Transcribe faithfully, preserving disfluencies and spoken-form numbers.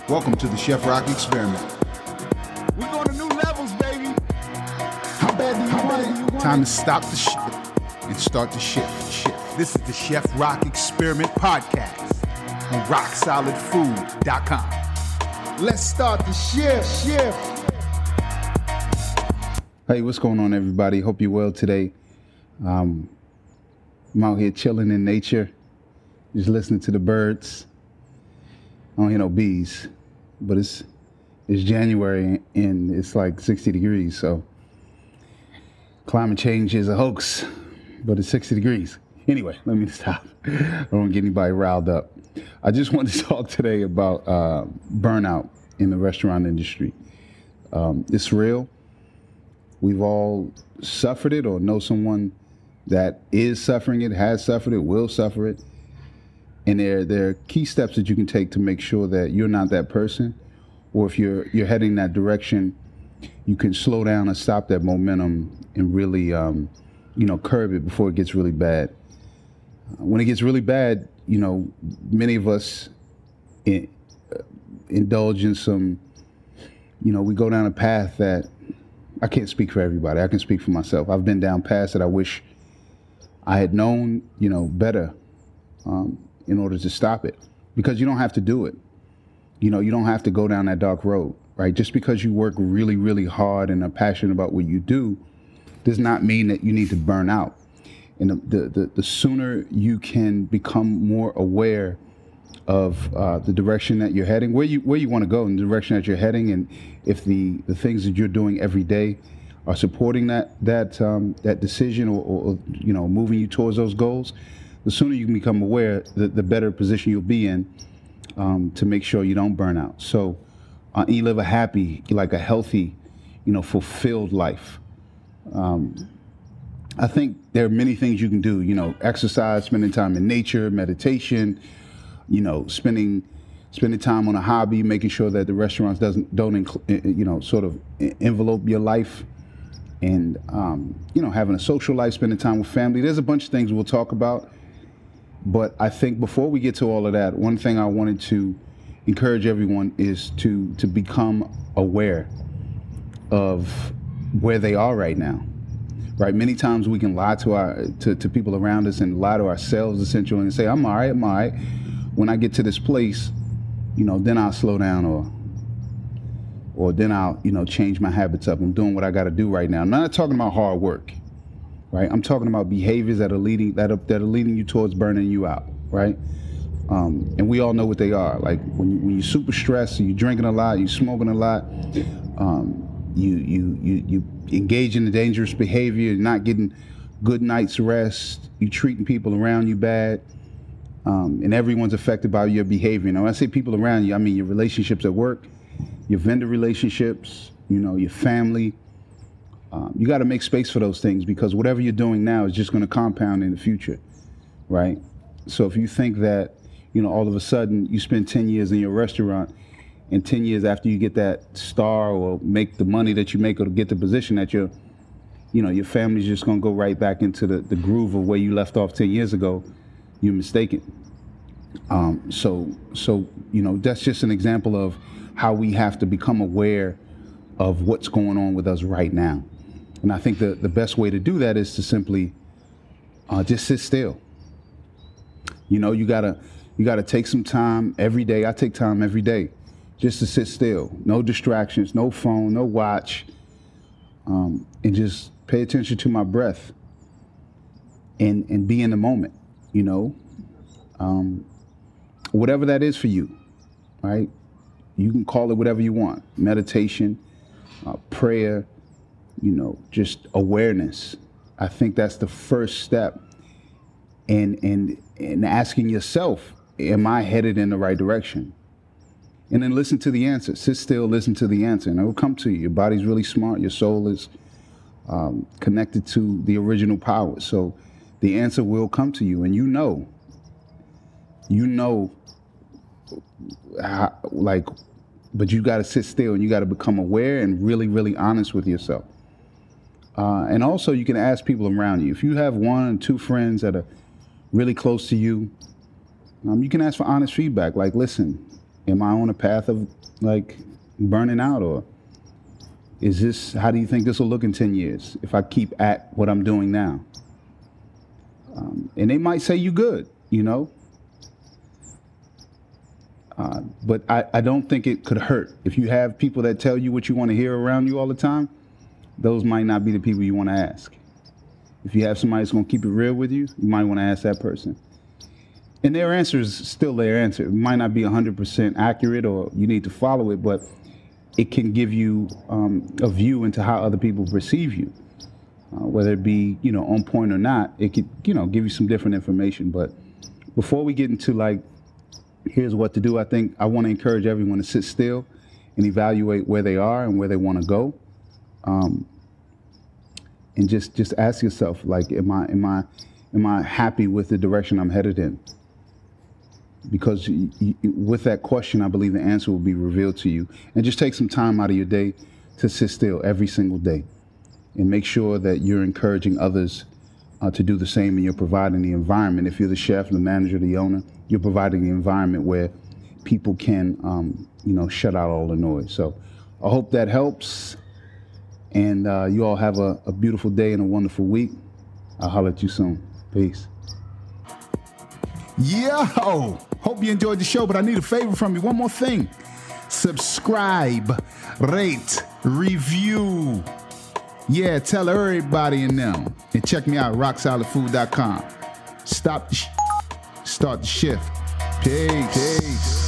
Welcome to the Chef Rock Experiment. We're going to new levels, baby. How bad do you How want bad? it? You want Time it? to stop the shit and start the shift. Shift. This is the Chef Rock Experiment podcast on rock solid food dot com. Let's start the shift, shift. Hey, what's going on, everybody? Hope you're well today. Um, I'm out here chilling in nature, just listening to the birds. I don't hear no bees, but it's it's January and it's like sixty degrees, so climate change is a hoax, but it's sixty degrees. Anyway, let me stop. I don't want to get anybody riled up. I just want to talk today about uh, burnout in the restaurant industry. Um, it's real. We've all suffered it or know someone that is suffering it, has suffered it, will suffer it. And there, there are key steps that you can take to make sure that you're not that person, or if you're you're heading that direction, you can slow down and stop that momentum and really, um, you know, curb it before it gets really bad. Uh, when it gets really bad, you know, many of us in, uh, indulge in some, you know, we go down a path that I can't speak for everybody. I can speak for myself. I've been down paths that I wish I had known, you know, better. Um, in order to stop it, because you don't have to do it. You know, you don't have to go down that dark road, right? Just because you work really, really hard and are passionate about what you do does not mean that you need to burn out. And the the, the, the sooner you can become more aware of uh, the direction that you're heading, where you where you want to go in the direction that you're heading, and if the, the things that you're doing every day are supporting that that um, that decision or, or, you know, moving you towards those goals, the sooner you can become aware, the, the better position you'll be in um, to make sure you don't burn out. So uh, you live a happy, like a healthy, you know, fulfilled life. Um, I think there are many things you can do, you know, exercise, spending time in nature, meditation, you know, spending spending time on a hobby, making sure that the restaurants doesn't don't, incl- you know, sort of envelope your life. And, um, you know, having a social life, spending time with family. There's a bunch of things we'll talk about. But I think before we get to all of that, one thing I wanted to encourage everyone is to to become aware of where they are right now, right? Many times we can lie to our to, to people around us and lie to ourselves essentially and say, I'm all right, I'm all right. When I get to this place, you know, then I'll slow down or or then I'll, you know, change my habits up. I'm doing what I got to do right now. I'm not talking about hard work. Right, I'm talking about behaviors that are leading that are, that are leading you towards burning you out, right? Um, and we all know what they are. Like when you, when you're super stressed, you're drinking a lot, you're smoking a lot, um, you you you you engage in the dangerous behavior, you're not getting good night's rest, you treating people around you bad, um, and everyone's affected by your behavior. Now, when I say people around you, I mean your relationships at work, your vendor relationships, you know, your family. Um, you got to make space for those things, because whatever you're doing now is just going to compound in the future, right? So if you think that, you know, all of a sudden you spend ten years in your restaurant, and ten years after you get that star or make the money that you make or get the position that you're, you know, your family's just going to go right back into the, the groove of where you left off ten years ago, you're mistaken. Um, so, so, you know, that's just an example of how we have to become aware of what's going on with us right now. And I think the, the best way to do that is to simply uh, just sit still. You know, you gotta you gotta take some time every day. I take time every day just to sit still. No distractions, no phone, no watch, um, and just pay attention to my breath and and be in the moment. You know, um, whatever that is for you, right? You can call it whatever you want. Meditation, uh, prayer. You know, just awareness. I think that's the first step in, in, in asking yourself, am I headed in the right direction? And then listen to the answer. Sit still, listen to the answer, and it will come to you. Your body's really smart. Your soul is um, connected to the original power. So the answer will come to you, and you know, you know, how, like, but you got to sit still and you got to become aware and really, really honest with yourself. Uh, and also you can ask people around you. If you have one or two friends that are really close to you, um, you can ask for honest feedback. Like, listen, am I on a path of like burning out, or is this, how do you think this will look in ten years if I keep at what I'm doing now? Um, and they might say you good, you know, uh, but I, I don't think it could hurt. If you have people that tell you what you want to hear around you all the time, those might not be the people you want to ask. If you have somebody that's going to keep it real with you, you might want to ask that person. And their answer is still their answer. It might not be one hundred percent accurate, or you need to follow it, but it can give you um, a view into how other people perceive you. Uh, whether it be, you know, on point or not, it could, you know, give you some different information. But before we get into like, here's what to do, I think I want to encourage everyone to sit still and evaluate where they are and where they want to go. Um, and just, just ask yourself, like, am I, am I, am I happy with the direction I'm headed in? Because y- y- with that question, I believe the answer will be revealed to you. And just take some time out of your day to sit still every single day, and make sure that you're encouraging others uh, to do the same, and you're providing the environment. If you're the chef, the manager, the owner, you're providing the environment where people can, um, you know, shut out all the noise. So I hope that helps. And uh, you all have a, a beautiful day and a wonderful week. I'll holler at you soon. Peace. Yo, hope you enjoyed the show, but I need a favor from you. One more thing. Subscribe, rate, review. Yeah, tell everybody in them. And check me out, rock solid food dot com. Stop the sh- start the shift. Peace. Peace.